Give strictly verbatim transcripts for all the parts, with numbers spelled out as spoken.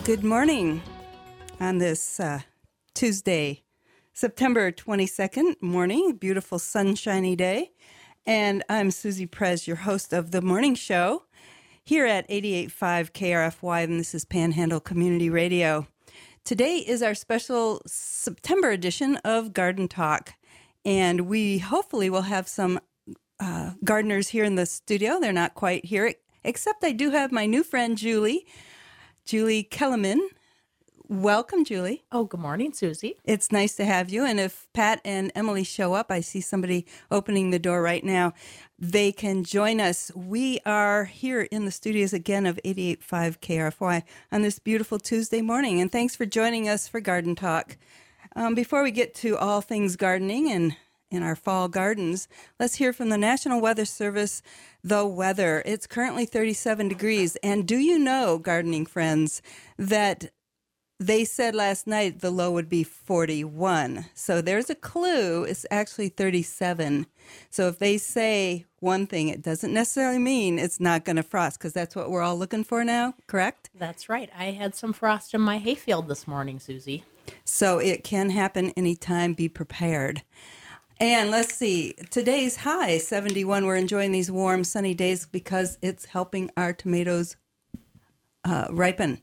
Good morning on this uh, Tuesday, September twenty-second morning, beautiful sunshiny day. And I'm Susie Prez, your host of The Morning Show here at eighty-eight point five K R F Y, and this is Panhandle Community Radio. Today is our special September edition of Garden Talk, and we hopefully will have some uh, gardeners here in the studio. They're not quite here, except I do have my new friend, Julie, Julie Kellerman. Welcome, Julie. Oh, good morning, Susie. It's nice to have you. And if Pat and Emily show up, I see somebody opening the door right now, they can join us. We are here in the studios again of eighty-eight point five K R F Y on this beautiful Tuesday morning. And thanks for joining us for Garden Talk. Um, before we get to all things gardening and in our fall gardens, let's hear from the National Weather Service, the weather. It's currently thirty-seven degrees. And do you know, gardening friends, that they said last night the low would be forty-one. So there's a clue. It's actually thirty-seven. So if they say one thing, it doesn't necessarily mean it's not going to frost, because that's what we're all looking for now, correct? That's right. I had some frost in my hayfield this morning, Susie. So it can happen anytime. Be prepared. And let's see, today's high, seventy-one. We're enjoying these warm, sunny days because it's helping our tomatoes uh, ripen.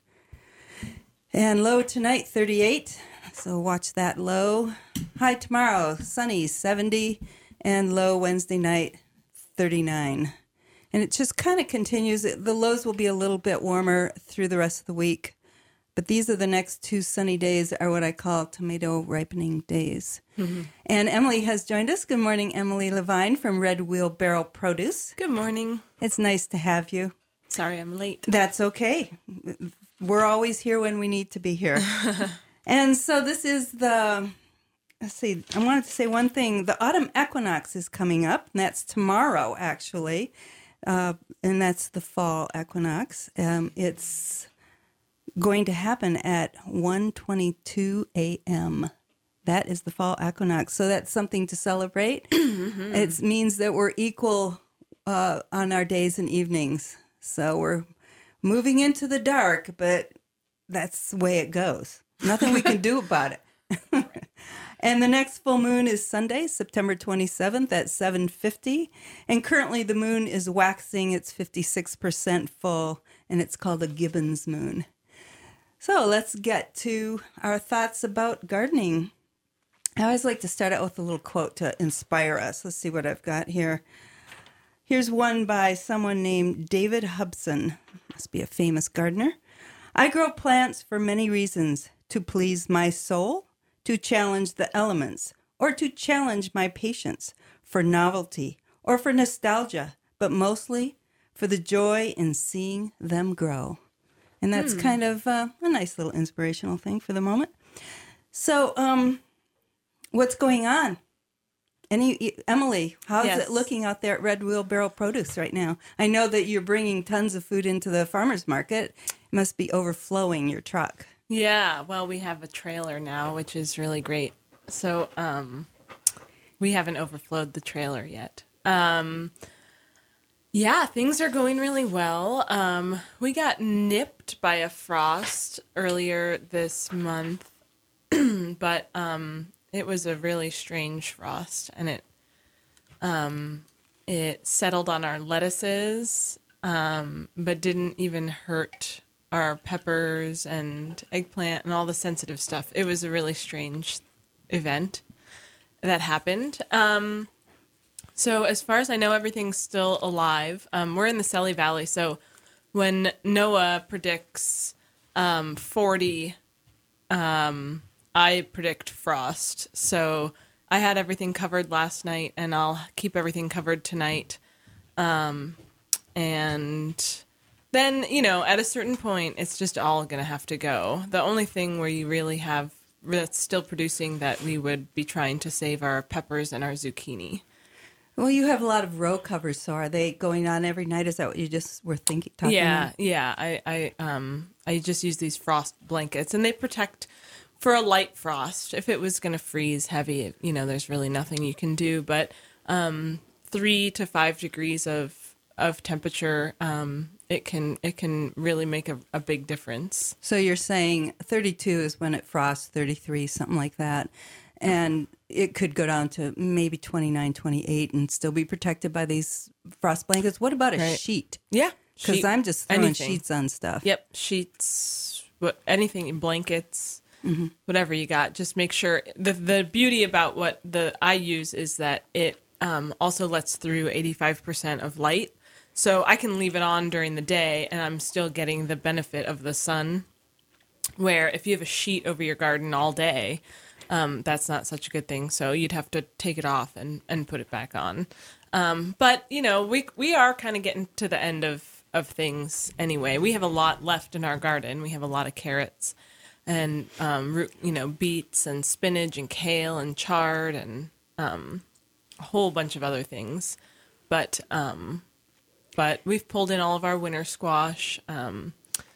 And low tonight, thirty-eight. So watch that low. High tomorrow, sunny, seventy. And low Wednesday night, thirty-nine. And it just kind of continues. The lows will be a little bit warmer through the rest of the week. But these are the next two sunny days are what I call tomato ripening days. Mm-hmm. And Emily has joined us. Good morning, Emily Levine from Red Wheelbarrow Produce. Good morning. It's nice to have you. Sorry I'm late. That's okay. We're always here when we need to be here. And so this is the, let's see, I wanted to say one thing. The autumn equinox is coming up, and that's tomorrow, actually. Uh, and that's the fall equinox. Um, it's going to happen at one twenty-two a.m. That is the fall equinox. So that's something to celebrate. Mm-hmm. It means that we're equal uh, on our days and evenings. So we're moving into the dark, but that's the way it goes. Nothing we can do about it. And the next full moon is Sunday, September twenty-seventh at seven fifty. And currently the moon is waxing. It's fifty-six percent full, and it's called a Gibbons moon. So let's get to our thoughts about gardening. I always like to start out with a little quote to inspire us. Let's see what I've got here. Here's one by someone named David Hubson. Must be a famous gardener. I grow plants for many reasons: to please my soul, to challenge the elements, or to challenge my patience, for novelty, or for nostalgia, but mostly for the joy in seeing them grow. And that's hmm. kind of uh, a nice little inspirational thing for the moment. So, um, what's going on? Any Emily, how's yes. it looking out there at Red Wheelbarrow Produce right now? I know that you're bringing tons of food into the farmer's market. It must be overflowing your truck. Yeah, well, we have a trailer now, which is really great. So um, we haven't overflowed the trailer yet. Um, yeah, things are going really well. Um, we got nipped by a frost earlier this month, but um, it was a really strange frost, and it um, it settled on our lettuces, um, but didn't even hurt our peppers and eggplant and all the sensitive stuff. It was a really strange event that happened. Um, so as far as I know, everything's still alive. Um, we're in the Selly Valley, so when NOAA predicts um, forty, um, I predict frost. So I had everything covered last night, and I'll keep everything covered tonight. Um, and then, you know, at a certain point, it's just all going to have to go. The only thing where you really have that's still producing that we would be trying to save are peppers and our zucchini. Well, you have a lot of row covers, so are they going on every night? Is that what you just were thinking? Talking yeah, about? yeah. I, I, um, I just use these frost blankets, and they protect for a light frost. If it was going to freeze heavy, you know, there's really nothing you can do. But um, three to five degrees of of temperature um, it can it can really make a, a big difference. So you're saying thirty-two is when it frosts, thirty-three, something like that. And it could go down to maybe twenty-nine, twenty-eight and still be protected by these frost blankets. What about a Right. sheet? Yeah, Because sheet- I'm just throwing anything. sheets on stuff. Yep, sheets, what anything, blankets, whatever you got. Just make sure. The the beauty about what the I use is that it um, also lets through eighty-five percent of light, so I can leave it on during the day, and I'm still getting the benefit of the sun. Where if you have a sheet over your garden all day, um, that's not such a good thing. So you'd have to take it off and, and put it back on. Um, but you know, we we are kind of getting to the end of. of things anyway. We have a lot left in our garden. We have a lot of carrots and um, root, you know, beets and spinach and kale and chard and um, a whole bunch of other things. But um, but we've pulled in all of our winter squash. Um,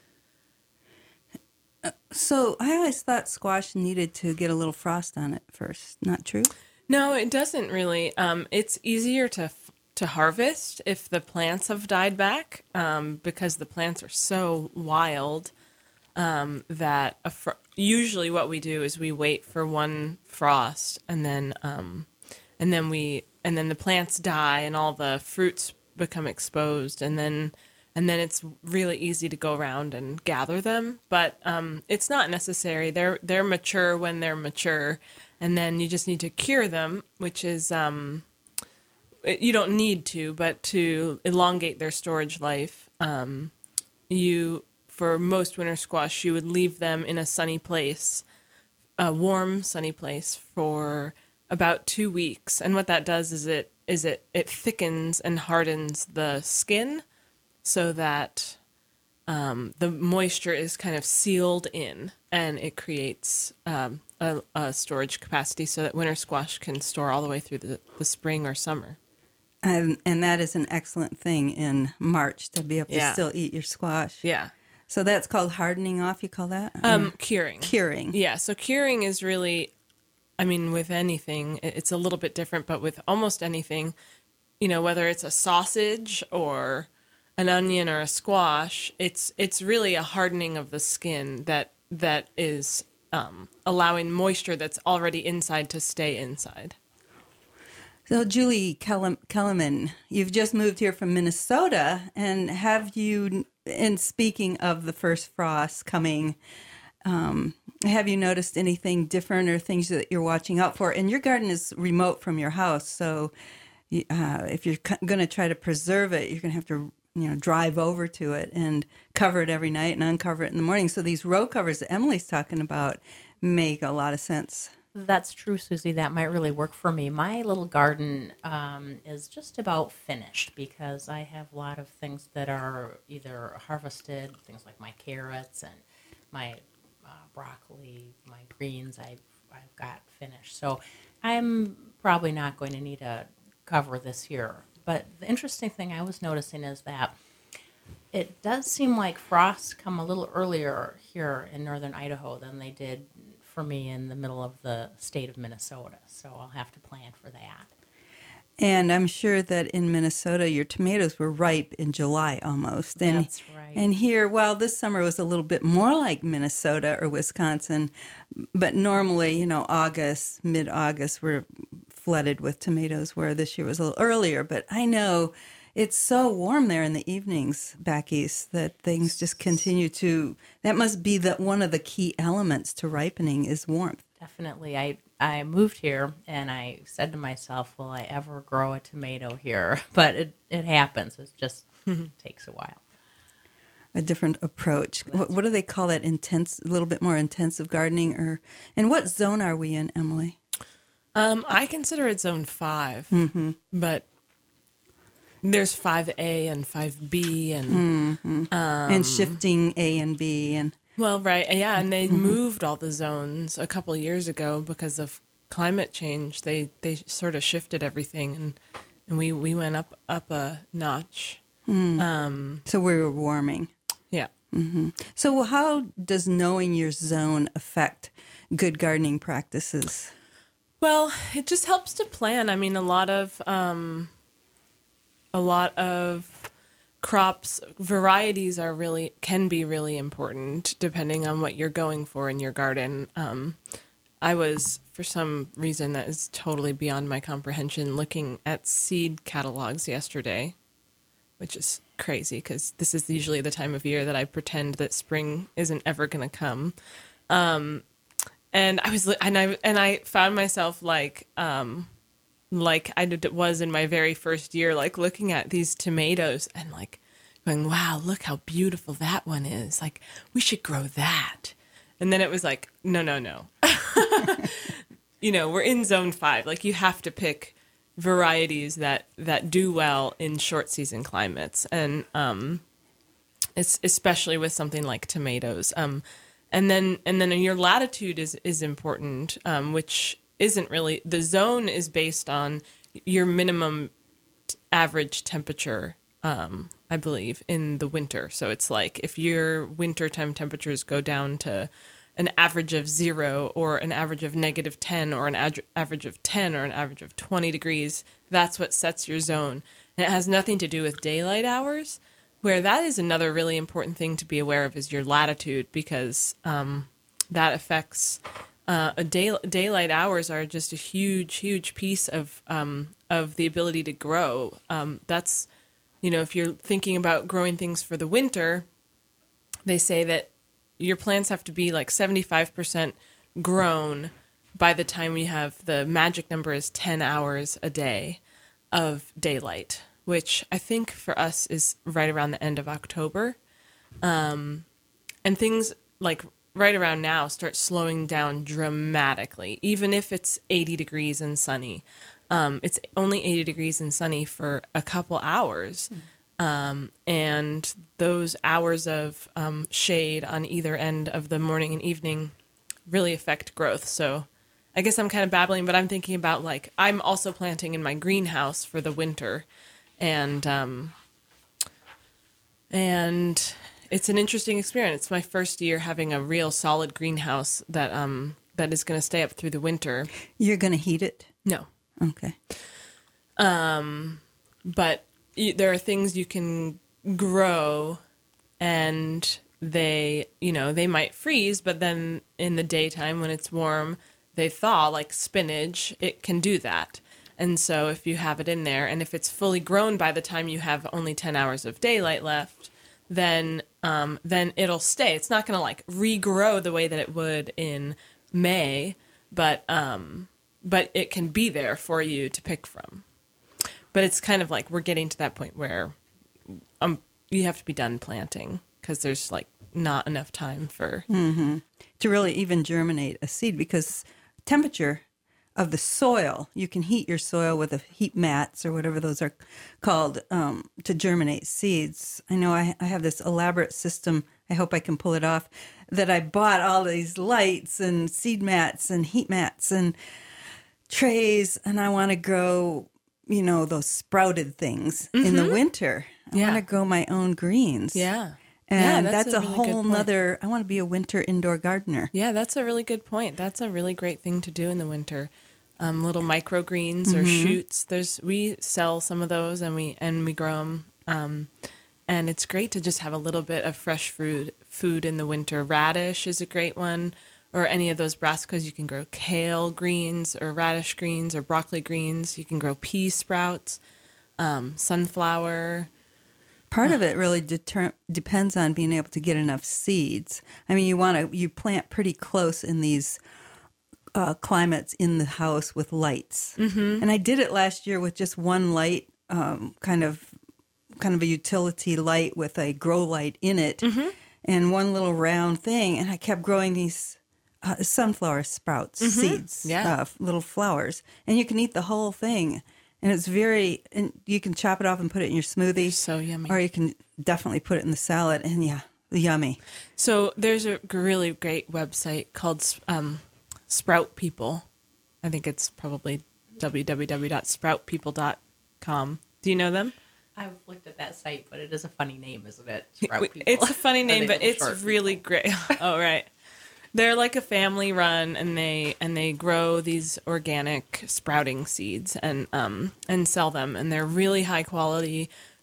So I always thought squash needed to get a little frost on it first. Not true? no, it doesn't really. Um, it's easier to f- to harvest if the plants have died back um, because the plants are so wild um, that a fr- usually what we do is we wait for one frost and then um, and then we and then the plants die and all the fruits become exposed and then and then it's really easy to go around and gather them, but um, it's not necessary. They're they're mature when they're mature, and then you just need to cure them, which is um, you don't need to, but to elongate their storage life, um, you for most winter squash you would leave them in a sunny place, a warm sunny place for about two weeks, and what that does is it is it it thickens and hardens the skin, so that um, the moisture is kind of sealed in, and it creates um, a, a storage capacity so that winter squash can store all the way through the, the spring or summer. And, and that is an excellent thing in March to be able to Yeah. still eat your squash. Yeah. So that's called hardening off, you call that? Um, Or curing. curing. Yeah, so curing is really, I mean, with anything, it- it's a little bit different, but with almost anything, you know, whether it's a sausage or an onion or a squash, it's it's really a hardening of the skin that that is um, allowing moisture that's already inside to stay inside. So, Julie Kellem- Kellerman, you've just moved here from Minnesota, and have you, in speaking of the first frost coming, um, have you noticed anything different or things that you're watching out for? And your garden is remote from your house, so you- uh, if you're c- going to try to preserve it, you're going to have to, you know, drive over to it and cover it every night and uncover it in the morning. So these row covers that Emily's talking about make a lot of sense. That's true, Susie. That might really work for me. My little garden um, is just about finished because I have a lot of things that are either harvested, things like my carrots and my uh, broccoli, my greens. I've I've got finished, so I'm probably not going to need a cover this year. But the interesting thing I was noticing is that it does seem like frosts come a little earlier here in northern Idaho than they did for me in the middle of the state of Minnesota. So I'll have to plan for that. And I'm sure that in Minnesota, your tomatoes were ripe in July almost. And, That's right. And here, well, this summer was a little bit more like Minnesota or Wisconsin, but normally, you know, August, mid-August, we're flooded with tomatoes, where this year was a little earlier. But I know it's so warm there in the evenings back east that things just continue to, that must be the, one of the key elements to ripening is warmth. Definitely. I, I moved here and I said to myself, will I ever grow a tomato here? But it, it happens. It just takes a while. A different approach. What, what do they call that? Intense, a little bit more intensive gardening, or and what zone are we in, Emily? Um, I consider it zone five, Mm-hmm. but there's five A and five B and Mm-hmm. Um, and shifting A and B and well, right, yeah, and they moved all the zones a couple of years ago because of climate change. They they sort of shifted everything, and and we, we went up up a notch. Um, so we were warming. yeah. So how does knowing your zone affect good gardening practices? Well, it just helps to plan. I mean, a lot of um, a lot of crops varieties are really can be really important depending on what you're going for in your garden. Um, I was, for some reason that is totally beyond my comprehension, looking at seed catalogs yesterday, which is crazy because this is usually the time of year that I pretend that spring isn't ever going to come. Um, and I was and I and I found myself like. Um, like I did, was in my very first year, like looking at these tomatoes and like going, wow, look how beautiful that one is. Like, we should grow that. And then it was like, no, no, no. You know, we're in zone five. Like, you have to pick varieties that, that do well in short season climates. And um, it's especially with something like tomatoes. Um, and then and then your latitude is, is important, um, which isn't really, the zone is based on your minimum t- average temperature, um, I believe, in the winter. So it's like if your wintertime temperatures go down to an average of zero or an average of negative ten or an ad- average of ten or an average of twenty degrees, that's what sets your zone. And it has nothing to do with daylight hours, where that is another really important thing to be aware of is your latitude, because um, that affects... Uh, a day, daylight hours are just a huge, huge piece of um, of the ability to grow. Um, that's, you know, if you're thinking about growing things for the winter, they say that your plants have to be like seventy-five percent grown by the time we have the magic number is ten hours a day of daylight, which I think for us is right around the end of October. Um, and things like right around now start slowing down dramatically, even if it's eighty degrees and sunny. Um, it's only eighty degrees and sunny for a couple hours. Mm. Um, and those hours of um, shade on either end of the morning and evening really affect growth. So I guess I'm kind of babbling, but I'm thinking about, like, I'm also planting in my greenhouse for the winter. And, um, and... it's an interesting experience. It's my first year having a real solid greenhouse that um that is going to stay up through the winter. You're going to heat it? No. Okay. Um, but y- there are things you can grow, and they, you know, they might freeze, but then in the daytime when it's warm, they thaw, like spinach. It can do that. And so if you have it in there, and if it's fully grown by the time you have only ten hours of daylight left, then um, then it'll stay. It's not going to like regrow the way that it would in May, but um, but it can be there for you to pick from. But it's kind of like we're getting to that point where um, you have to be done planting because there's like not enough time for mm-hmm. to really even germinate a seed, because temperature of the soil, you can heat your soil with a heat mats or whatever those are called um, to germinate seeds. I know I, I have this elaborate system. I hope I can pull it off, that I bought all these lights and seed mats and heat mats and trays, and I want to grow, you know, those sprouted things mm-hmm. in the winter. I yeah. want to grow my own greens. Yeah. And yeah, that's, that's a, a really whole nother, I want to be a winter indoor gardener. Yeah, that's a really good point. That's a really great thing to do in the winter. Um, little microgreens mm-hmm. or shoots. There's we sell some of those, and we and we grow them. Um, and it's great to just have a little bit of fresh food food in the winter. Radish is a great one, or any of those brassicas. You can grow kale greens or radish greens or broccoli greens. You can grow pea sprouts, um, sunflower. Part of it really deter- depends on being able to get enough seeds. I mean, you want to you plant pretty close in these uh, climates in the house with lights. Mm-hmm. And I did it last year with just one light, um, kind of kind of a utility light with a grow light in it, mm-hmm. and one little round thing. And I kept growing these uh, sunflower sprouts, mm-hmm. seeds, yeah. uh, little flowers, and you can eat the whole thing. And it's very, and you can chop it off and put it in your smoothie. They're so yummy. Or you can definitely put it in the salad, and yeah, yummy. So there's a really great website called um, Sprout People. I think it's probably w w w dot sprout people dot com. Do you know them? I've looked at that site, but it is a funny name, isn't it? Sprout People. It's a funny name, but it's really great. Oh, right. They're like a family run, and they and they grow these organic sprouting seeds and um and sell them, and they're really high quality,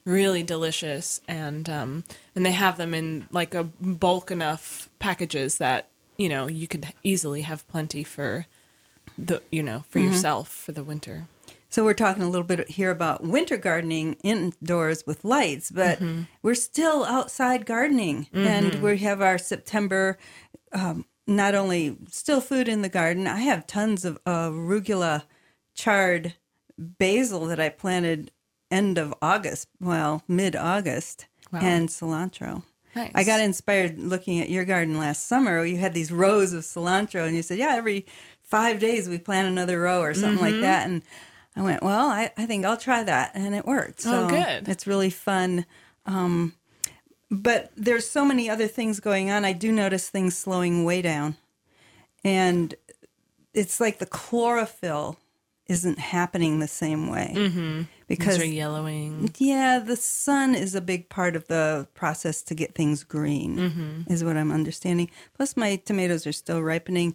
really delicious, and um, and they have them in like a bulk enough packages that, you know, you could easily have plenty for the, you know, for mm-hmm. yourself for the winter. So we're talking a little bit here about winter gardening indoors with lights, but mm-hmm. we're still outside gardening, mm-hmm. and we have our September, um, not only still food in the garden. I have tons of uh, arugula chard basil that I planted end of August, well, mid-August, wow. and cilantro. Nice. I got inspired looking at your garden last summer. You had these rows of cilantro, and you said, yeah, every five days we plant another row or something mm-hmm. like that. And I went, well, I, I think I'll try that. And it worked. So oh, good. It's really fun. Um, but there's so many other things going on. I do notice things slowing way down. And it's like the chlorophyll isn't happening the same way. Mm-hmm. Because they're yellowing. Yeah, the sun is a big part of the process to get things green, mm-hmm. is what I'm understanding. Plus, my tomatoes are still ripening.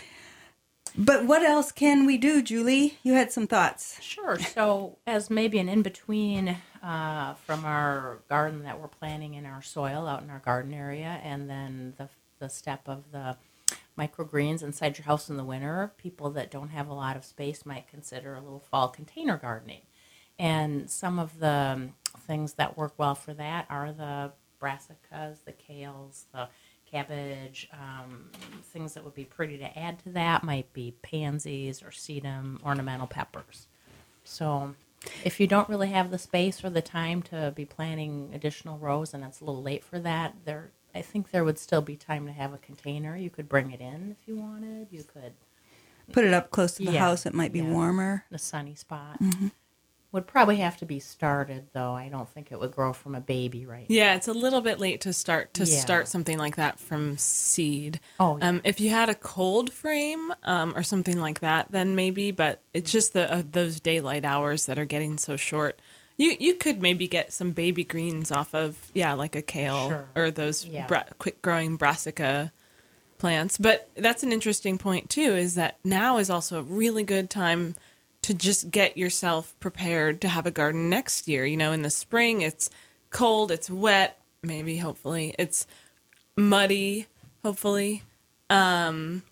But what else can we do, Julie? You had some thoughts. Sure. So, as maybe an in-between uh, from our garden that we're planting in our soil out in our garden area, and then the the step of the microgreens inside your house in the winter, people that don't have a lot of space might consider a little fall container gardening. And some of the things that work well for that are the brassicas, the kales, the cabbage. Um, things that would be pretty to add to that might be pansies or sedum, ornamental peppers. So if you don't really have the space or the time to be planting additional rows and it's a little late for that, there I think there would still be time to have a container. You could bring it in if you wanted. You could put it up close to the yeah, house. It might be yeah, warmer. a sunny spot. Mm-hmm. Would probably have to be started, though. I don't think it would grow from a baby right now. Yeah, it's a little bit late to start to Yeah. start something like that from seed. Oh, yeah. Um, if you had a cold frame um, or something like that, then maybe. But it's just the uh, those daylight hours that are getting so short. You you could maybe get some baby greens off of yeah, like a kale Sure. or those Yeah. bra- quick growing brassica plants. But that's an interesting point too. Is that now is also a really good time to just get yourself prepared to have a garden next year. You know, in the spring, it's cold, it's wet, maybe, hopefully. It's muddy, hopefully. Um,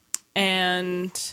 and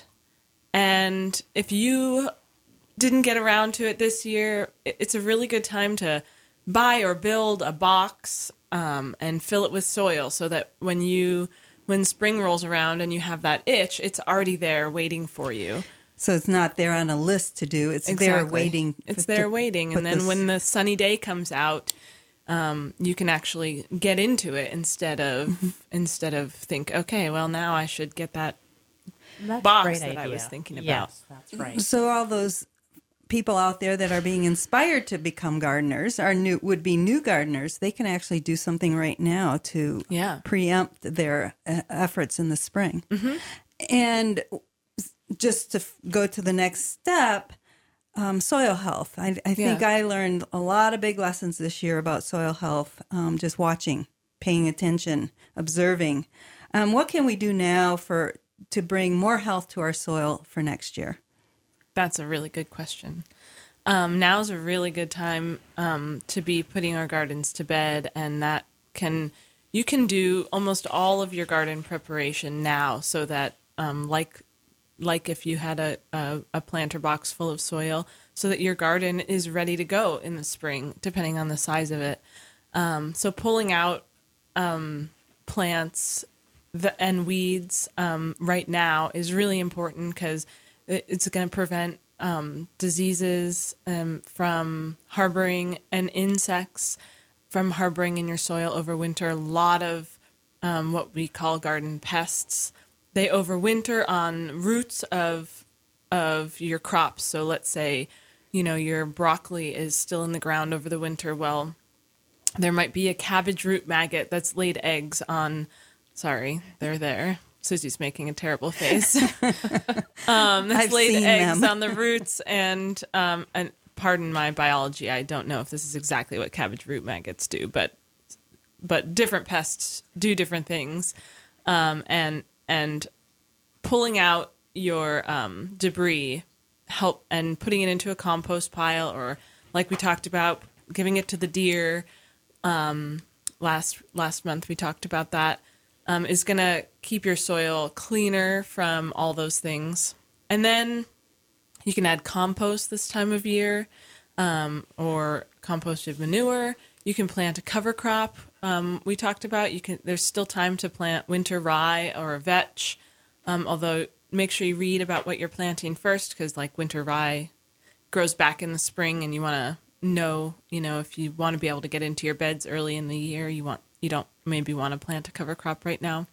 and if you didn't get around to it this year, it's a really good time to buy or build a box um, and fill it with soil so that when you when spring rolls around and you have that itch, it's already there waiting for you. So it's not there on a list to do. It's Exactly. there waiting. It's to there waiting. put And then this- when the sunny day comes out, um, you can actually get into it instead of Mm-hmm. instead of think, okay, well, now I should get that That's box a great that idea. I was thinking about. Yes, that's right. So all those people out there that are being inspired to become gardeners, are new would be new gardeners. They can actually do something right now to Yeah. preempt their uh, efforts in the spring. Mm-hmm. And just to f- go to the next step, um, soil health. I, I think Yeah. I learned a lot of big lessons this year about soil health, um, just watching, paying attention, observing. Um, what can we do now for to bring more health to our soil for next year? That's a really good question. Um, now's a really good time um, to be putting our gardens to bed, and that can you can do almost all of your garden preparation now, so that um, like like if you had a, a a planter box full of soil, so that your garden is ready to go in the spring, depending on the size of it. Um, so pulling out um, plants the, and weeds um, right now is really important because it's going to prevent um, diseases um, from harboring and insects from harboring in your soil over winter. A lot of um, what we call garden pests. They overwinter on roots of of your crops. So let's say, you know, your broccoli is still in the ground over the winter. Well, there might be a cabbage root maggot that's laid eggs on. Sorry, they're there. Susie's making a terrible face. um, that's I've laid seen eggs them. on the roots, and um, and pardon my biology, I don't know if this is exactly what cabbage root maggots do, but but different pests do different things, um, and and pulling out your um, debris help and putting it into a compost pile, or like we talked about, giving it to the deer. Um, last last month we talked about that. Um, is going to keep your soil cleaner from all those things. And then you can add compost this time of year, um, or composted manure. You can plant a cover crop. Um, we talked about you can. There's still time to plant winter rye or a vetch, um, although make sure you read about what you're planting first, because like winter rye grows back in the spring, and you want to know, you know, if you want to be able to get into your beds early in the year, you want you don't maybe want to plant a cover crop right now.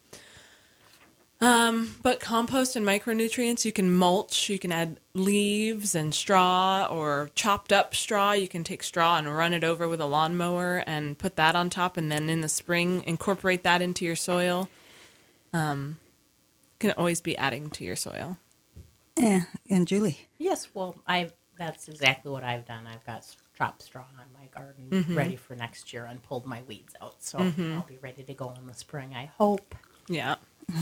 Um, but compost and micronutrients, you can mulch, you can add leaves and straw or chopped up straw. You can take straw and run it over with a lawnmower and put that on top, and then in the spring, incorporate that into your soil. Um, can always be adding to your soil. Yeah, and Julie. Yes, well, I that's exactly what I've done. I've got chopped straw on my garden mm-hmm. ready for next year and pulled my weeds out. So mm-hmm. I'll be ready to go in the spring, I hope. Yeah.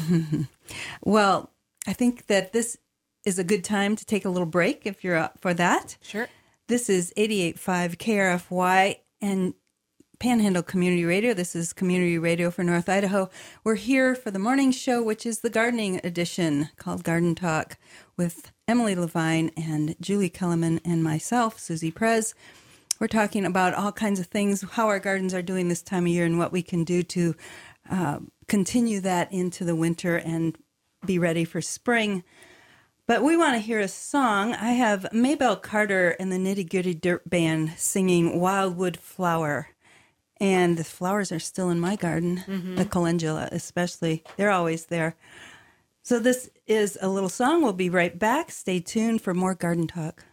Well, I think that this is a good time to take a little break if you're up for that. Sure. This is eighty-eight point five K R F Y and Panhandle Community Radio. This is Community Radio for North Idaho. We're here for the morning show, which is the gardening edition called Garden Talk with Emily Levine and Julie Kellerman and myself, Susie Prez. We're talking about all kinds of things, how our gardens are doing this time of year and what we can do to uh, continue that into the winter and be ready for spring. But we want to hear a song. I have Maybelle Carter and the Nitty Gritty Dirt Band singing Wildwood Flower. And the flowers are still in my garden, mm-hmm. the calendula especially. They're always there. So this is a little song. We'll be right back. Stay tuned for more garden talk.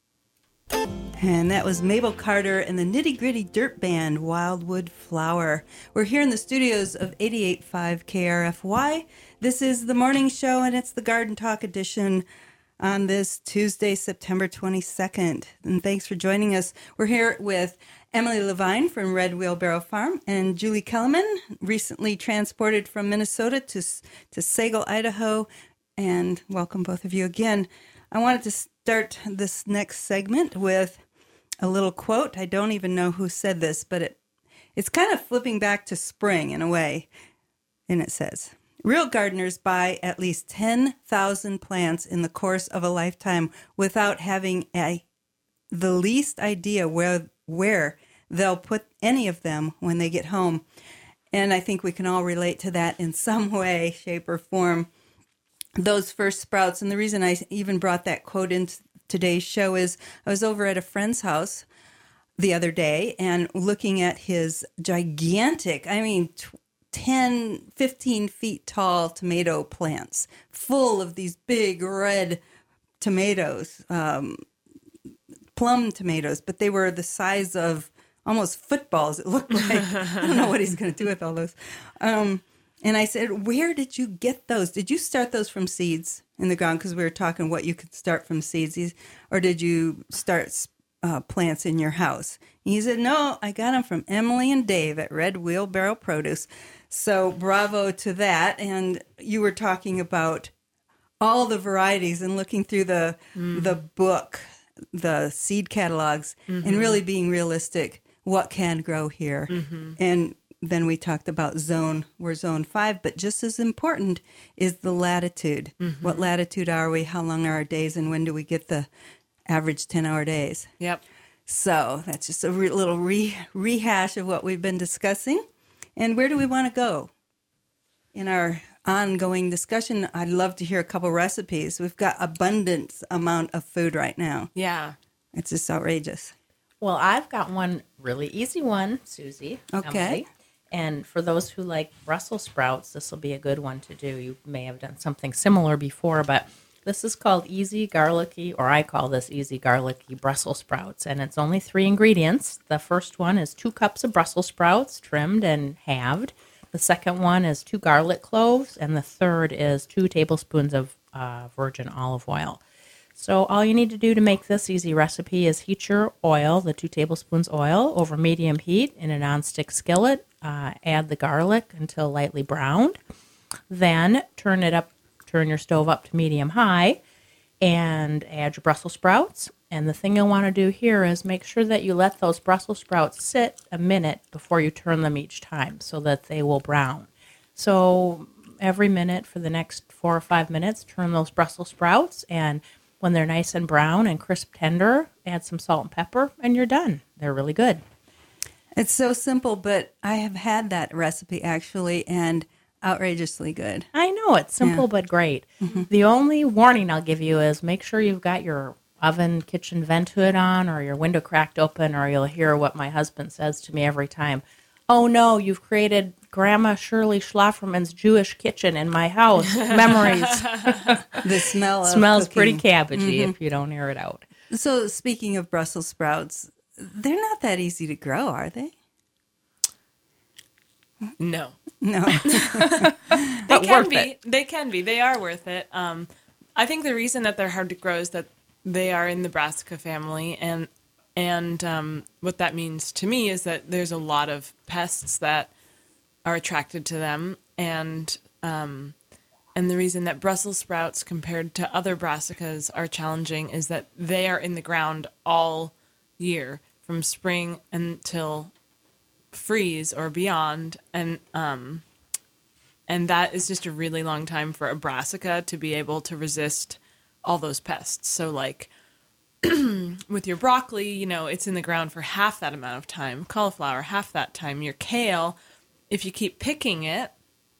And that was Maybelle Carter and the Nitty Gritty Dirt Band, Wildwood Flower. We're here in the studios of eighty-eight point five K R F Y. This is the morning show, and it's the Garden Talk edition on this Tuesday, September twenty-second. And thanks for joining us. We're here with Emily Levine from Red Wheelbarrow Farm and Julie Kellerman, recently transported from Minnesota to, to Sagal, Idaho. And welcome both of you again. I wanted to start this next segment with a little quote. I don't even know who said this, but it it's kind of flipping back to spring in a way. And it says, real gardeners buy at least ten thousand plants in the course of a lifetime without having a the least idea where where they'll put any of them when they get home. And I think we can all relate to that in some way, shape, or form. Those first sprouts, and the reason I even brought that quote into today's show is I was over at a friend's house the other day and looking at his gigantic, I mean, ten, fifteen feet tall tomato plants full of these big red tomatoes, um, plum tomatoes, but they were the size of almost footballs, it looked like. I don't know what he's going to do with all those. Um, and I said, where did you get those? Did you start those from seeds in the ground? Because we were talking what you could start from seeds. Or did you start uh, plants in your house? And he said, no, I got them from Emily and Dave at Red Wheelbarrow Produce. So bravo to that. And you were talking about all the varieties and looking through the mm. the book, the seed catalogs, mm-hmm. and really being realistic. What can grow here? Mm-hmm. And then we talked about zone, we're zone five, but just as important is the latitude. Mm-hmm. What latitude are we? How long are our days? And when do we get the average ten-hour days? Yep. So that's just a re- little re- rehash of what we've been discussing. And where do we want to go in our ongoing discussion? I'd love to hear a couple recipes. We've got abundant amount of food right now. Yeah. It's just outrageous. Well, I've got one really easy one, Susie. Okay. Emily. And for those who like Brussels sprouts, this will be a good one to do. You may have done something similar before, but this is called Easy Garlicky, or I call this Easy Garlicky Brussels sprouts. And it's only three ingredients. The first one is two cups of Brussels sprouts, trimmed and halved. The second one is two garlic cloves. And the third is two tablespoons of uh, virgin olive oil. So all you need to do to make this easy recipe is heat your oil, the two tablespoons oil, over medium heat in a nonstick skillet. Uh, add the garlic until lightly browned. Then turn it up, turn your stove up to medium high, and add your Brussels sprouts. And the thing you'll want to do here is make sure that you let those Brussels sprouts sit a minute before you turn them each time so that they will brown. So every minute for the next four or five minutes, turn those Brussels sprouts, and when they're nice and brown and crisp tender, add some salt and pepper, and you're done. They're really good. It's so simple, but I have had that recipe actually, and outrageously good. I know, it's simple Yeah. but great. Mm-hmm. The only warning I'll give you is make sure you've got your oven kitchen vent hood on or your window cracked open, or you'll hear what my husband says to me every time. Oh no, you've created Grandma Shirley Schlafferman's Jewish kitchen in my house. Memories. The smell of Smells cooking. pretty cabbagey if you don't air it out. So speaking of Brussels sprouts, they're not that easy to grow, are they? No. No. They But can worth be. it. They can be. They are worth it. Um, I think the reason that they're hard to grow is that they are in the brassica family, and and um, what that means to me is that there's a lot of pests that are attracted to them, and um, and the reason that Brussels sprouts compared to other brassicas are challenging is that they are in the ground all year from spring until freeze or beyond, and um, and that is just a really long time for a brassica to be able to resist all those pests. So like with your broccoli, you know, it's in the ground for half that amount of time. Cauliflower, half that time. Your kale, if you keep picking it,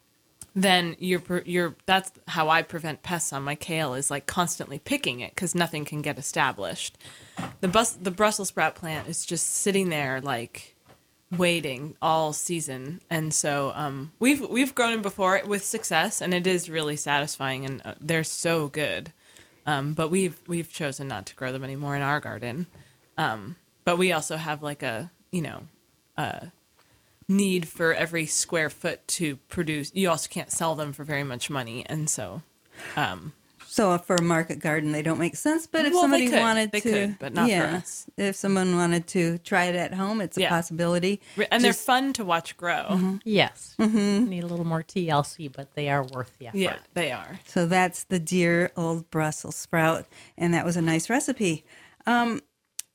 then you're you're that's how I prevent pests on my kale, is like constantly picking it because nothing can get established. The bus the Brussels sprout plant is just sitting there like waiting all season, and so um, we've we've grown them before with success, and it is really satisfying, and uh, they're so good. Um, but we've we've chosen not to grow them anymore in our garden. Um, but we also have like a you know a need for every square foot to produce. You also can't sell them for very much money, and so. Um, So for a market garden, they don't make sense. But if Well, they somebody could. wanted They to, could, but not for yeah, us. if someone wanted to try it at home, it's a Yeah. possibility. and they're Just- fun to watch grow. Yes. Need a little more T L C, but they are worth the effort. Yeah, they are. So that's the dear old Brussels sprout, and that was a nice recipe. Um,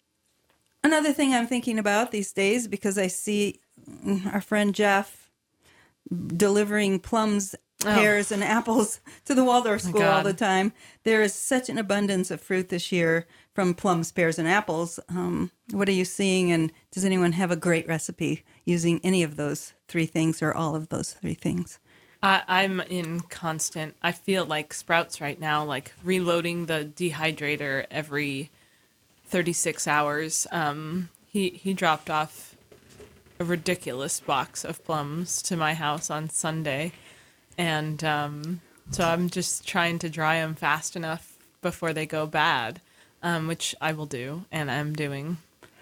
another thing I'm thinking about these days, because I see our friend Jeff delivering plums, pears, and apples to the Waldorf School all God. the time. There is such an abundance of fruit this year from plums, pears, and apples. Um, what are you seeing, and does anyone have a great recipe using any of those three things or all of those three things? I, I'm in constant. I feel like Sprouts right now, like reloading the dehydrator every thirty-six hours. Um, he he dropped off a ridiculous box of plums to my house on Sunday, and um, so I'm just trying to dry them fast enough before they go bad, um, which I will do, and I'm doing.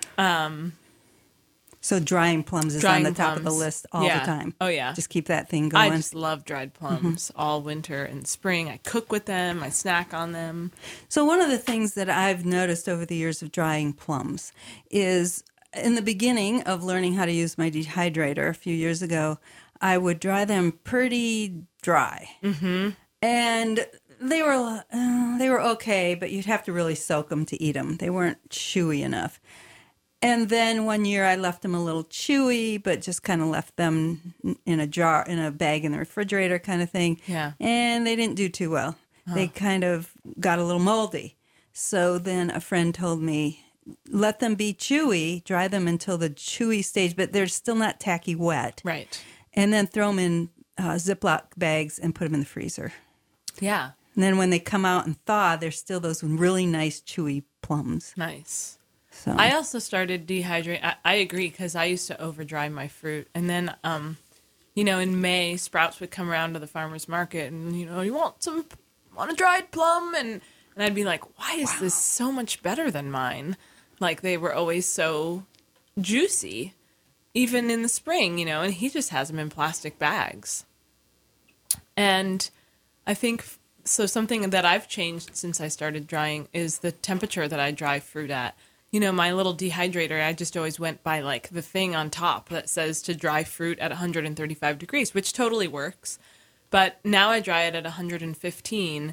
So drying plums is Drying on the top of the plums. list all Yeah. the time. Oh, yeah. Just keep that thing going. I just love dried plums all winter and spring. I cook with them. I snack on them. So one of the things that I've noticed over the years of drying plums is in the beginning of learning how to use my dehydrator a few years ago, I would dry them pretty dry. Mm-hmm. And they were uh, they were okay, but you'd have to really soak them to eat them. They weren't chewy enough. And then one year I left them a little chewy, but just kind of left them in a jar, in a bag in the refrigerator kind of thing. Yeah. And they didn't do too well. They kind of got a little moldy. So then a friend told me, let them be chewy, dry them until the chewy stage, but they're still not tacky wet. Right. And then throw them in uh, Ziploc bags and put them in the freezer. Yeah. And then when they come out and thaw, they're still those really nice chewy plums. Nice. So I also started dehydrating. I, I agree, because I used to over dry my fruit. And then, um, you know, in May, Sprouts would come around to the farmer's market and, you know, you want some, want a dried plum? And, and I'd be like, why is this so much better than mine? Like, they were always so juicy, even in the spring, you know, and he just has them in plastic bags. And I think, so something that I've changed since I started drying is the temperature that I dry fruit at. You know, my little dehydrator, I just always went by like the thing on top that says to dry fruit at one hundred thirty-five degrees, which totally works. But now I dry it at one hundred fifteen,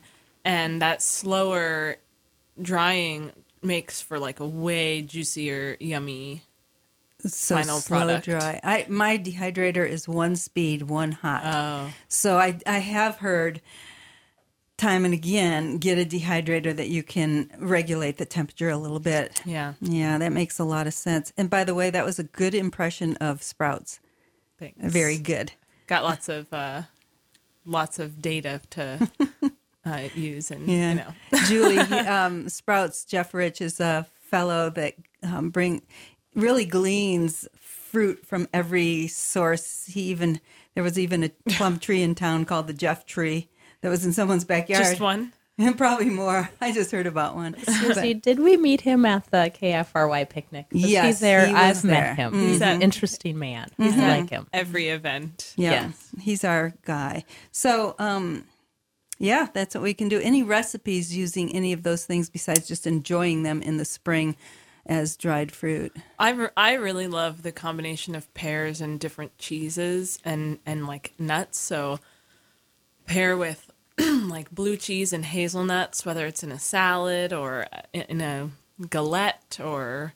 and that slower drying makes for like a way juicier, yummy. So Final slow product. dry. I my dehydrator is one speed, one hot. Oh. So I I have heard time and again get a dehydrator that you can regulate the temperature a little bit. Yeah. Yeah, that makes a lot of sense. And by the way, that was a good impression of Sprouts. Thanks. Very good. Got lots of uh, lots of data to uh, use, and Yeah. you know. Julie, he, um, Sprouts, Jeff Rich is a fellow that um, bring really gleans fruit from every source. He even, there was even a plum tree in town called the Jeff tree that was in someone's backyard. Just one. And probably more. I just heard about one. Susie, did we meet him at the K F R Y picnic? Was Yes, he's there. he was I've there. met him. He's an interesting man. I like him. Every event. Yeah, Yes. he's our guy. So, um, yeah, that's what we can do. Any recipes using any of those things besides just enjoying them in the spring as dried fruit? I, re- I really love the combination of pears and different cheeses and, and like nuts. So pair with like blue cheese and hazelnuts, whether it's in a salad or in a galette or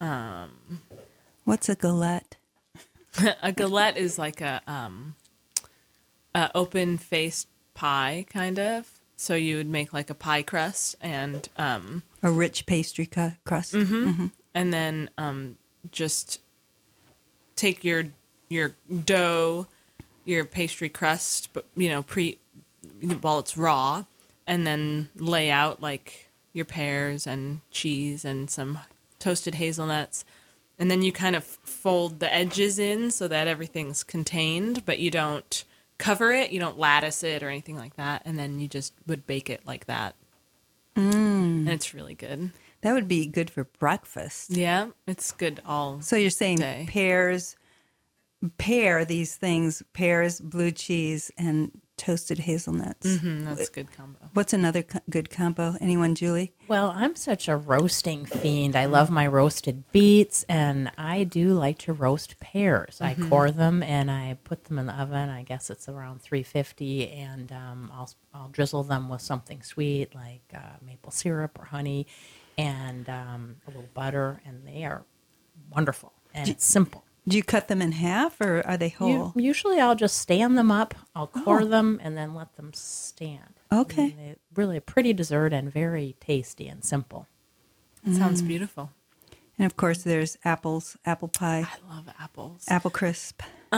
What's a galette? a galette is like a um, a open faced pie kind of. So you would make like a pie crust and um, A rich pastry cu- crust? and then um, just take your your dough, your pastry crust, but you know pre while it's raw, and then lay out like your pears and cheese and some toasted hazelnuts, and then you kind of fold the edges in so that everything's contained, but you don't cover it, you don't lattice it or anything like that, and then you just would bake it like that. Mm. And it's really good. That would be good for breakfast. Yeah, it's good all. So you're saying Day. pears, pair these things, pears, blue cheese, and toasted hazelnuts. Mm, that's a good combo. What's another co- good combo? Anyone, Julie? Well, I'm such a roasting fiend. I love my roasted beets, and I do like to roast pears. I core them and I put them in the oven. I guess it's around three fifty, and um, I'll I'll drizzle them with something sweet like uh, maple syrup or honey, and um, a little butter, and they are wonderful. And it's simple. Do you cut them in half or are they whole? U- usually, I'll just stand them up. I'll core them and then let them stand. Okay. And they're really a pretty dessert and very tasty and simple. It sounds beautiful. And of course, there's apples, apple pie, I love apples. apple crisp.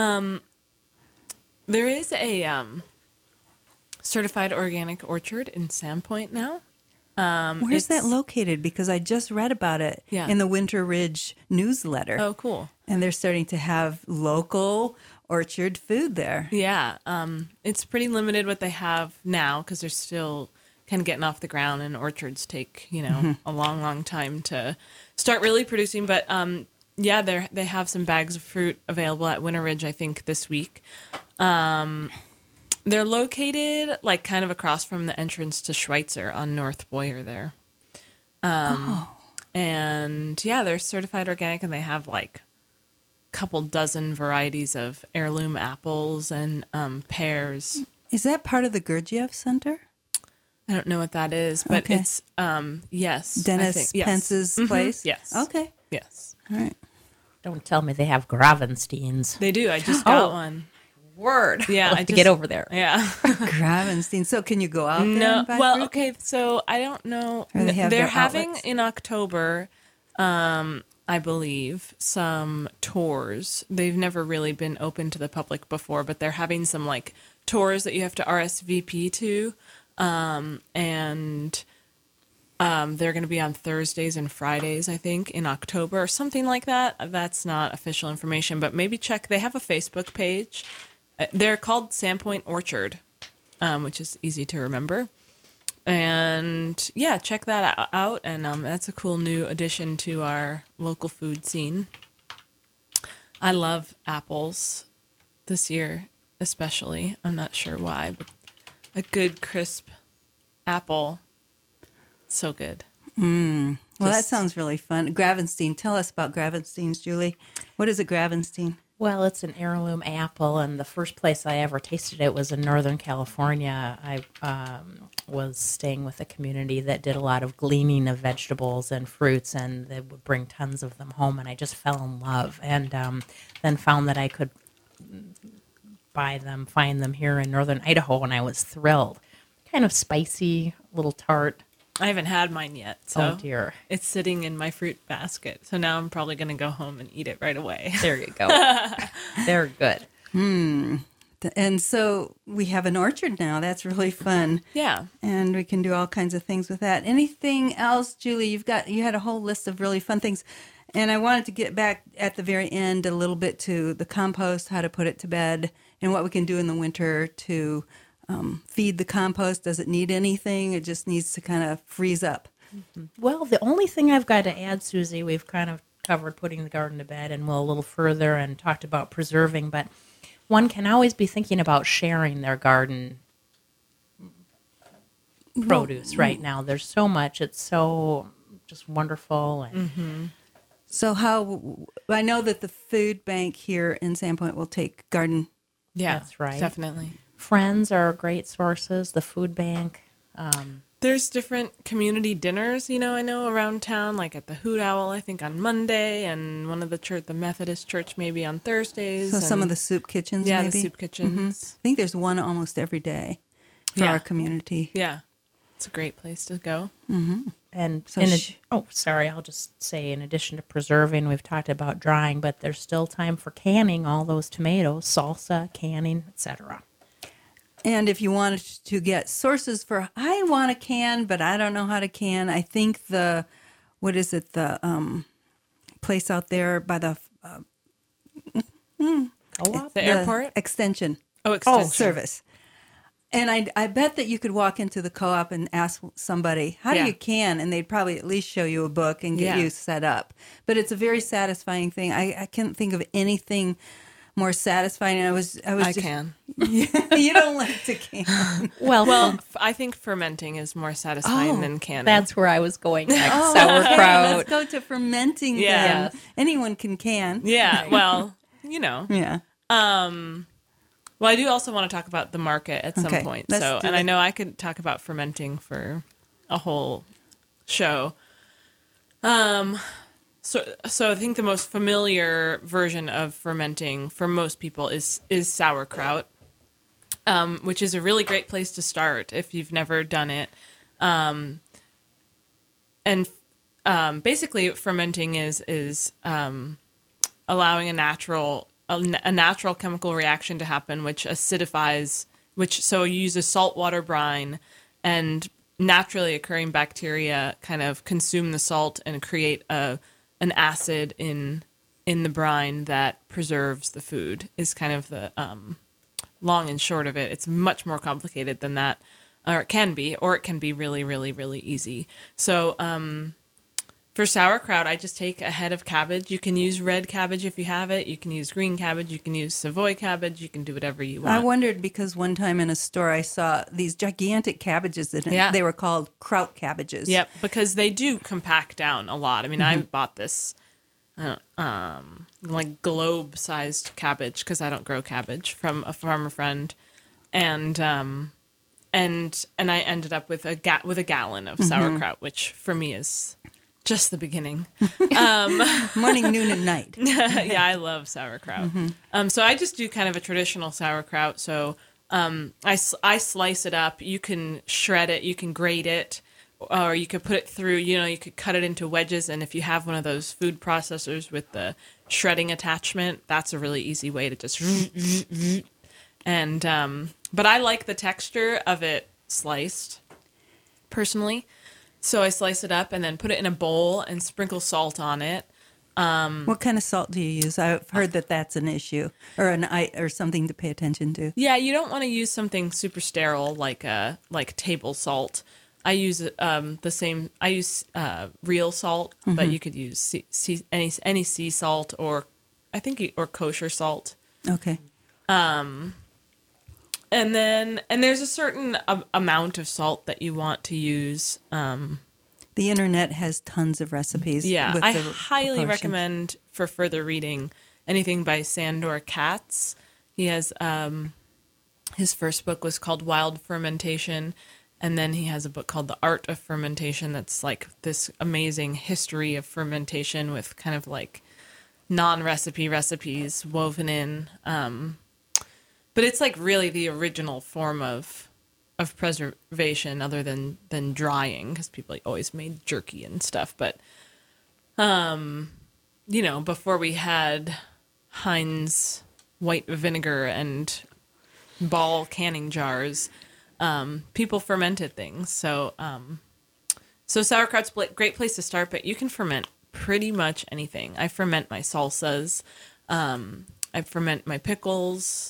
There is a um, certified organic orchard in Sandpoint now. Um, Where's that it's- located? Because I just read about it Yeah. in the Winter Ridge newsletter. Oh, cool. And they're starting to have local orchard food there. Yeah, um, it's pretty limited what they have now because they're still kind of getting off the ground, and orchards take you know a long, long time to start really producing. But um, yeah, they they have some bags of fruit available at Winter Ridge, I think, this week. Um, they're located like kind of across from the entrance to Schweitzer on North Boyer there. Um, and yeah, they're certified organic, and they have like couple dozen varieties of heirloom apples and um, pears. Is that part of the Gurdjieff Center? I don't know what that is, but Okay. it's um, yes, I Dennis think- yes. Pence's Mhm, place? Yes. Okay. Yes, All right. Don't tell me they have Gravensteins. they do. I just got Oh. one. Word. Yeah, I'll I have to just- get over there. Yeah. Gravenstein. So can you go out there no. and buy Well, fruit? okay. So I don't know. Or they have They're their having outlets? in October, um, I believe, some tours. They've never really been open to the public before, but they're having some like tours that you have to R S V P to, um, and um, they're going to be on Thursdays and Fridays, I think, in October or something like that. That's not official information, but maybe check. They have a Facebook page. Uh, They're called Sandpoint Orchard, um, which is easy to remember. And yeah, check that o- out. And um, that's a cool new addition to our local food scene. I love apples this year, especially. I'm not sure why, but a good crisp apple, so good. Well, that Just- sounds really fun. Gravenstein. Tell us about Gravensteins, Julie. What is a Gravenstein? Well, it's an heirloom apple, and the first place I ever tasted it was in Northern California. I um, was staying with a community that did a lot of gleaning of vegetables and fruits, and they would bring tons of them home, and I just fell in love, and um, then found that I could buy them, find them here in Northern Idaho, and I was thrilled. Kind of spicy, a little tart. I haven't had mine yet, so Oh, dear. it's sitting in my fruit basket. So now I'm probably going to go home and eat it right away. There you go. They're good. And so we have an orchard now. That's really fun. Yeah. And we can do all kinds of things with that. Anything else, Julie? You've got you had a whole list of really fun things. And I wanted to get back at the very end a little bit to the compost, how to put it to bed, and what we can do in the winter to um, feed the compost. Does it need anything? It just needs to kind of freeze up. Well, the only thing I've got to add, Susie, we've kind of covered putting the garden to bed and we'll a little further and talked about preserving, but one can always be thinking about sharing their garden produce right now. There's so much. It's so just wonderful. And Mm-hmm. So how, I know that the food bank here in Sandpoint will take garden. Yeah, That's right. Definitely. friends are great sources, the food bank. Um, There's different community dinners, you know, I know around town, like at the Hoot Owl, I think on Monday, and one of the church, the Methodist church, maybe on Thursdays. So some and- of the soup kitchens, yeah, maybe? the soup kitchens. I think there's one almost every day for Yeah. our community. Yeah, it's a great place to go. And So in a, sh- oh, sorry, I'll just say in addition to preserving, we've talked about drying, but there's still time for canning all those tomatoes, salsa, canning, et cetera. And if you wanted to get sources for, I want to can, but I don't know how to can. I think the, what is it, the um, place out there by the, uh, Co-op? The airport? extension Oh, extension. service. And I, I bet that you could walk into the co-op and ask somebody, how Yeah. do you can? And they'd probably at least show you a book and get Yeah. you set up. But it's a very satisfying thing. I, I can't think of anything more satisfying. I was, I was I just, can. you don't like to can. Well, Well, f- I think fermenting is more satisfying Oh, than canning. that's where I was going next. Oh, okay, Sauerkraut. let's go to fermenting. Yeah. Then. Anyone can can. yeah, well, you know. Yeah. Um, well, I do also want to talk about the market at some Okay, point. let's So, do and I it. know I could talk about fermenting for a whole show. Um, so, so I think the most familiar version of fermenting for most people is is sauerkraut, um, which is a really great place to start if you've never done it. Um, and um, basically, fermenting is is um, allowing a natural a, a natural chemical reaction to happen, which acidifies. Which so you use a saltwater brine, and naturally occurring bacteria kind of consume the salt and create a an acid in in the brine that preserves the food. Is kind of the um, long and short of it. It's much more complicated than that, or it can be, or it can be really, really, really easy. So. Um, For sauerkraut, I just take a head of cabbage. You can use red cabbage if you have it. You can use green cabbage. You can use Savoy cabbage. You can do whatever you want. I wondered because one time in a store I saw these gigantic cabbages that Yeah. they were called kraut cabbages. Yep, because they do compact down a lot. I mean, I bought this uh, um, like globe-sized cabbage because I don't grow cabbage from a farmer friend, and um, and and I ended up with a ga- with a gallon of sauerkraut, which for me is just the beginning. Morning, noon, and night. Yeah, I love sauerkraut. Um, so I just do kind of a traditional sauerkraut. So um, I, s- I slice it up. You can shred it. You can grate it. Or you could put it through, you know, you could cut it into wedges. And if you have one of those food processors with the shredding attachment, that's a really easy way to just... And, um, but I like the texture of it sliced, personally. So I slice it up and then put it in a bowl and sprinkle salt on it. What kind of salt do you use? I've heard that that's an issue or an I or something to pay attention to. Yeah, you don't want to use something super sterile like uh like table salt. I use um the same. I use uh, real salt, but you could use sea, sea, any any sea salt or I think you- or kosher salt. Okay. And then and there's a certain a- amount of salt that you want to use. Um, The internet has tons of recipes. yeah, with I the highly proportions. recommend for further reading anything by Sandor Katz. He has um, his first book was called Wild Fermentation, and then he has a book called The Art of Fermentation that's like this amazing history of fermentation with kind of like non-recipe recipes woven in. Um, but it's like really the original form of of preservation other than, than drying, because people like always made jerky and stuff. But, um, you know, before we had Heinz white vinegar and Ball canning jars, um, people fermented things. So, um, so sauerkraut's a great place to start, but you can ferment pretty much anything. I ferment my salsas. Um, I ferment my pickles.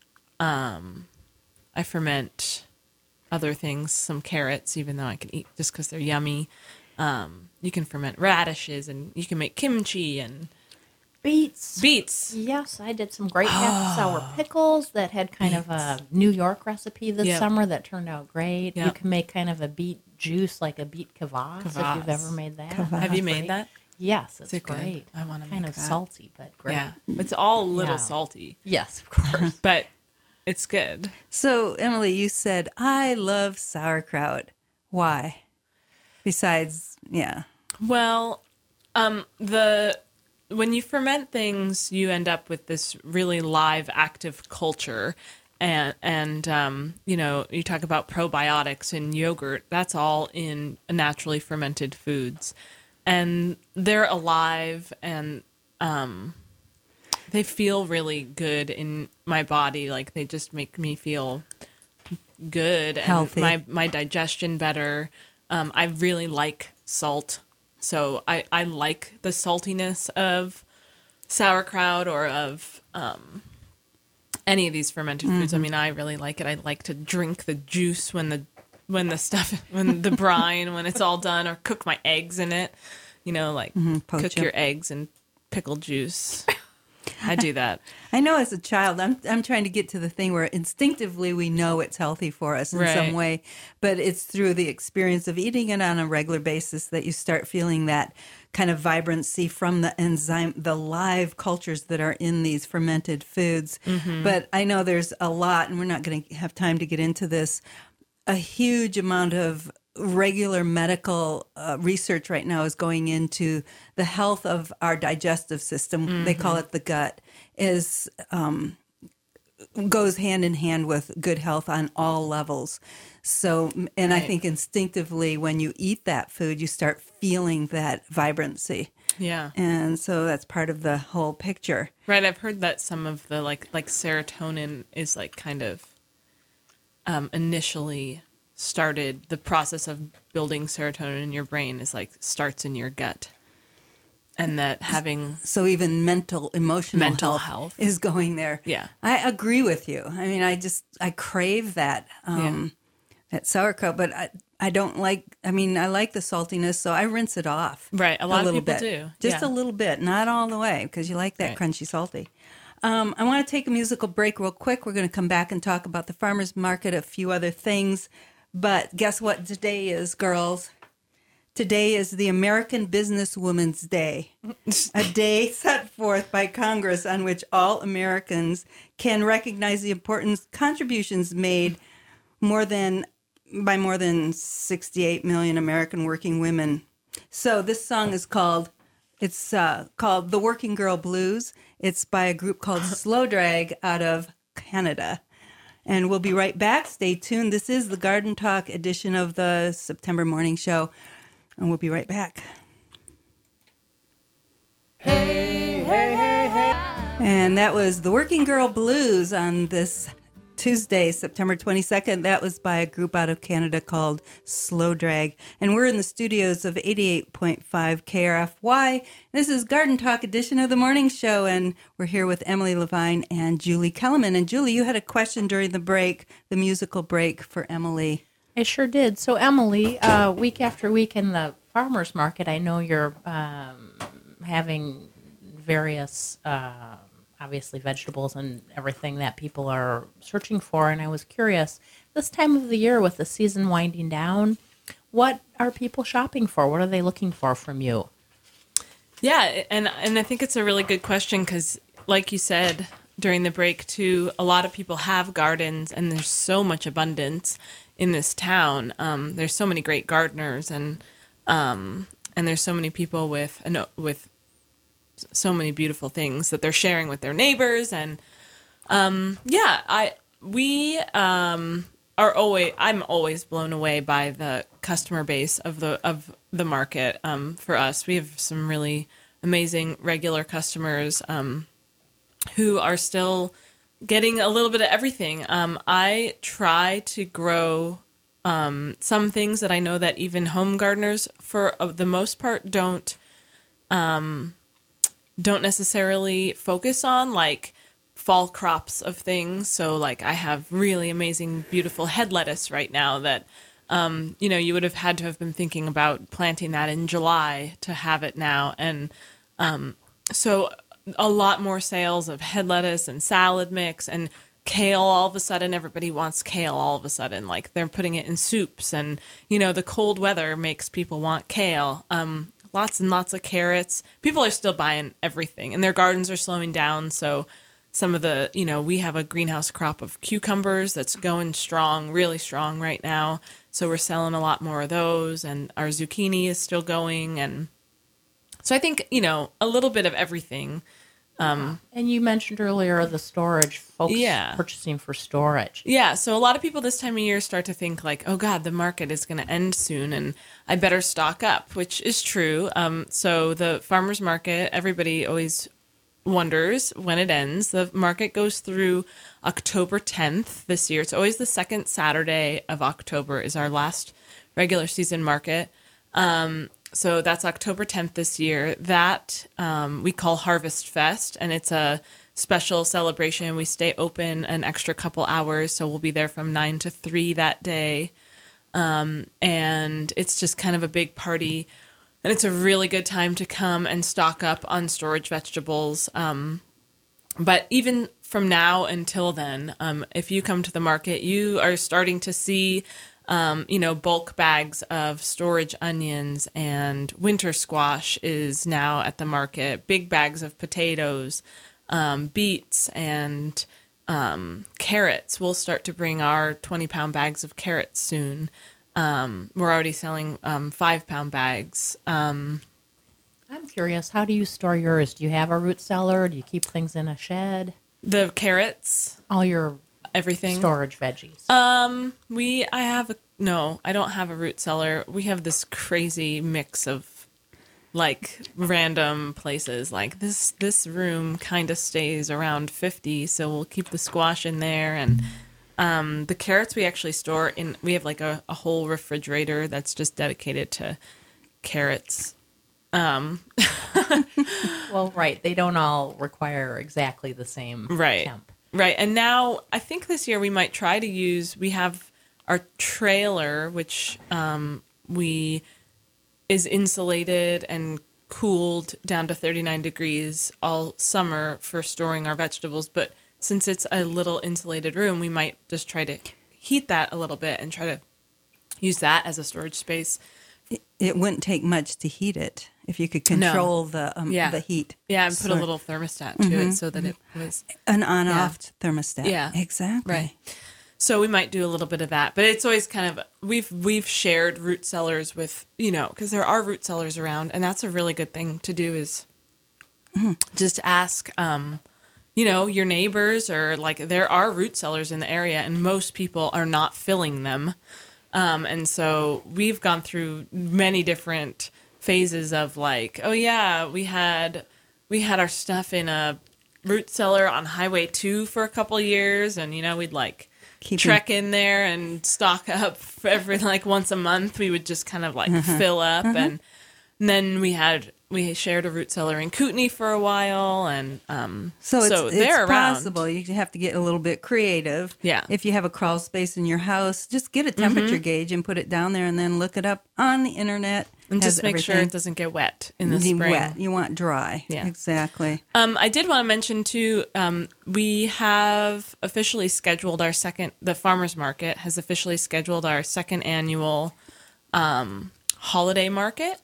Um, I ferment other things, some carrots, even though I can eat just because they're yummy. Um, you can ferment radishes, and you can make kimchi and Beets. beets. Yes, I did some great half sour pickles that had kind of a New York recipe this Yep. summer that turned out great. You Yep. can make kind of a beet juice, like a beet kvass, if Kvass. you've ever made that. Kvass. Have you Great. made that? Yes, it's Is it good? great. I wanna kind make of that. salty, but great. Yeah. It's all a little Yeah. salty, Yes, of course. but it's good. So, Emily, you said, I love sauerkraut. Why? Besides, yeah. Well, um, the when you ferment things, you end up with this really live, active culture, and and um, you know, you talk about probiotics in yogurt. That's all in naturally fermented foods, and they're alive, and um, they feel really good in my body. Like they just make me feel good and Healthy. my my digestion better. Um, I really like salt. So I, I like the saltiness of sauerkraut or of um, any of these fermented foods. I mean, I really like it. I like to drink the juice when the when the stuff when the brine when it's all done, or cook my eggs in it. You know, like poach cook them. your eggs in pickle juice. I do that. I know as a child, I'm I'm trying to get to the thing where instinctively we know it's healthy for us in Right. some way, but it's through the experience of eating it on a regular basis that you start feeling that kind of vibrancy from the enzyme, the live cultures that are in these fermented foods. But I know there's a lot, and we're not going to have time to get into this, a huge amount of regular medical uh, research right now is going into the health of our digestive system. They call it the gut. Is um, goes hand in hand with good health on all levels. So, and I Right. think instinctively when you eat that food, you start feeling that vibrancy. Yeah. And so that's part of the whole picture. Right, I've heard that some of the like like serotonin is like kind of um, initially started the process of building serotonin in your brain is like starts in your gut, and that having So even mental, emotional Mental health, health. is going there. Yeah. I agree with you. I mean, I just, I crave that, um, that sauerkraut, but I, I don't like, I mean, I like the saltiness, so I rinse it off. Right, a lot of little people bit. do, Just yeah. a little bit, not all the way, because you like that Right. crunchy salty. Um, I want to take a musical break real quick. We're going to come back and talk about the farmer's market, a few other things. But guess what today is, girls? Today is the American Businesswoman's Day, a day set forth by Congress on which all Americans can recognize the important contributions made more than by more than sixty-eight million American working women. So this song is called, it's uh, called The Working Girl Blues. It's by a group called Slow Drag out of Canada. And we'll be right back. Stay tuned. This is the Garden Talk edition of the September Morning Show. And we'll be right back. Hey, hey, hey, hey. And that was the Working Girl Blues on this Tuesday, September twenty-second. That was by a group out of Canada called Slow Drag. And we're in the studios of eighty-eight point five K R F Y. This is Garden Talk edition of the morning show. And we're here with Emily Levine and Julie Kellerman. And Julie, you had a question during the break, the musical break for Emily. I sure did. So, Emily, uh, week after week in the farmer's market, I know you're um, having various, uh, obviously, vegetables and everything that people are searching for. And I was curious, this time of the year with the season winding down, what are people shopping for? What are they looking for from you? Yeah, and and I think it's a really good question because like you said during the break too, a lot of people have gardens, and there's so much abundance in this town. Um, there's so many great gardeners, and um, and there's so many people with with so many beautiful things that they're sharing with their neighbors. And um, yeah, I we um, are always I'm always blown away by the customer base of the of the market. Um, for us, we have some really amazing regular customers um, who are still getting a little bit of everything. Um, I try to grow um, some things that I know that even home gardeners, for uh, the most part, don't um, don't necessarily focus on, like fall crops of things. So, like, I have really amazing, beautiful head lettuce right now that um, you know you would have had to have been thinking about planting that in July to have it now, and um, so. A lot more sales of head lettuce and salad mix and kale. All of a sudden, everybody wants kale all of a sudden. Like, they're putting it in soups, and, you know, the cold weather makes people want kale. Um, lots and lots of carrots. People are still buying everything, and their gardens are slowing down. So some of the, you know, we have a greenhouse crop of cucumbers that's going strong, really strong right now. So we're selling a lot more of those, and our zucchini is still going. And so I think, you know, a little bit of everything. Um, and you mentioned earlier the storage, folks yeah. purchasing for storage. Yeah, so a lot of people this time of year start to think like, oh God, the market is going to end soon and I better stock up, which is true. Um, so the farmer's market, everybody always wonders when it ends. The market goes through October tenth this year. It's always the second Saturday of October is our last regular season market. Um So that's October tenth this year. That um, we call Harvest Fest, and it's a special celebration. We stay open an extra couple hours, so we'll be there from nine to three that day. Um, and it's just kind of a big party, and it's a really good time to come and stock up on storage vegetables. Um, but even from now until then, um, if you come to the market, you are starting to see Um, you know, bulk bags of storage onions and winter squash is now at the market. Big bags of potatoes, um, beets, and um, carrots. We'll start to bring our twenty-pound bags of carrots soon. Um, we're already selling um, five-pound bags. Um, I'm curious, how do you store yours? Do you have a root cellar? Do you keep things in a shed? the carrots, All your everything. storage veggies. Um, we, I have a, no, I don't have a root cellar. We have this crazy mix of like random places. Like this, this room kind of stays around fifty. So we'll keep the squash in there. And, um, the carrots we actually store in, we have like a, a whole refrigerator that's just dedicated to carrots. Um, Well, right. They don't all require exactly the same right. temp. Right. And now I think this year we might try to use, we have our trailer, which um, we is insulated and cooled down to thirty-nine degrees all summer for storing our vegetables. But since it's a little insulated room, we might just try to heat that a little bit and try to use that as a storage space. It, it wouldn't take much to heat it if you could control No. the um, Yeah. the heat. Yeah, and put a So- little thermostat to it so that it was An on-off thermostat. Yeah. Exactly. right. So we might do a little bit of that, but it's always kind of we've we've shared root cellars with, you know, because there are root cellars around, and that's a really good thing to do is just ask, um, you know, your neighbors, or like there are root cellars in the area, and most people are not filling them, um, and so we've gone through many different phases of like, oh yeah, we had we had our stuff in a root cellar on Highway two for a couple years, and you know we'd like Keeping- trek in there and stock up for every like once a month. We would just kind of like fill up, and, and then we had we shared a root cellar in Kootenai for a while, and um, So it's, so it's they're around. possible. You have to get a little bit creative. Yeah. If you have a crawl space in your house, just get a temperature gauge and put it down there, and then look it up on the internet. And Has just make sure everything. it doesn't get wet in the You spring. wet. You want dry. Yeah. Exactly. Um, I did want to mention too. Um, we have officially scheduled our second. The farmers market has officially scheduled our second annual um, holiday market,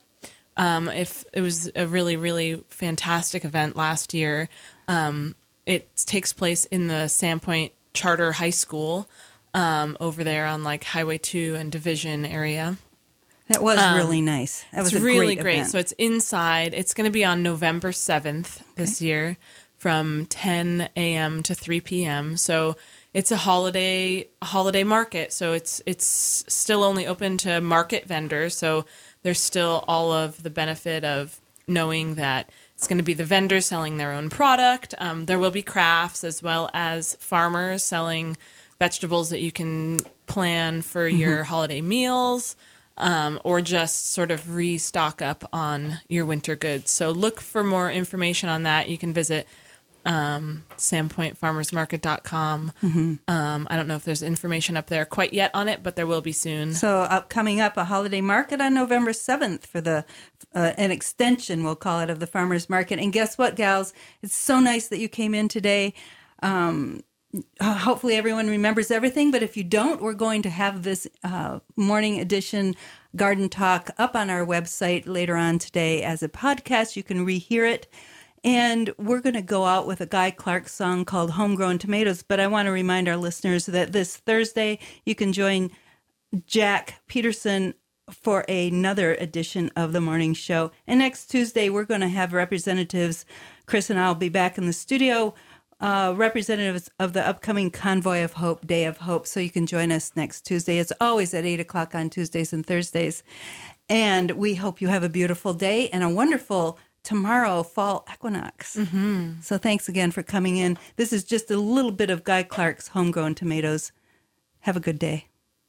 Um, if it was a really, really fantastic event last year. Um, it takes place in the Sandpoint Charter High School um, over there on like Highway two and Division area. That was um, really nice. That was it's a really great, great. event. So it's inside. It's going to be on November seventh okay. this year from ten a.m. to three p.m. So it's a holiday a holiday market. So it's it's still only open to market vendors. So there's still all of the benefit of knowing that it's going to be the vendors selling their own product. Um, there will be crafts as well as farmers selling vegetables that you can plan for mm-hmm. your holiday meals. Um, or just sort of restock up on your winter goods. So look for more information on that. You can visit um, sandpoint farmers market dot com. Mm-hmm. Um, I don't know if there's information up there quite yet on it, but there will be soon. So uh, coming up, a holiday market on November seventh for the uh, an extension, we'll call it, of the farmers market. And guess what, gals? It's so nice that you came in today. Um, Uh, hopefully everyone remembers everything, but if you don't, we're going to have this uh, morning edition Garden Talk up on our website later on today as a podcast. You can rehear it. And we're going to go out with a Guy Clark song called Homegrown Tomatoes. But I want to remind our listeners that this Thursday, you can join Jack Peterson for another edition of the morning show. And next Tuesday, we're going to have representatives. Chris and I will be back in the studio. Uh, representatives of the upcoming Convoy of Hope, Day of Hope. So you can join us next Tuesday. It's always at eight o'clock on Tuesdays and Thursdays. And we hope you have a beautiful day and a wonderful tomorrow fall equinox. Mm-hmm. So thanks again for coming in. This is just a little bit of Guy Clark's Homegrown Tomatoes. Have a good day.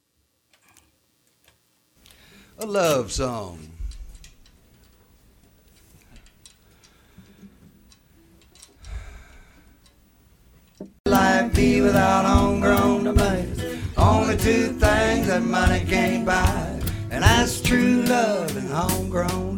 A love song. Life be without homegrown tomatoes. Only two things that money can't buy, and that's true love and homegrown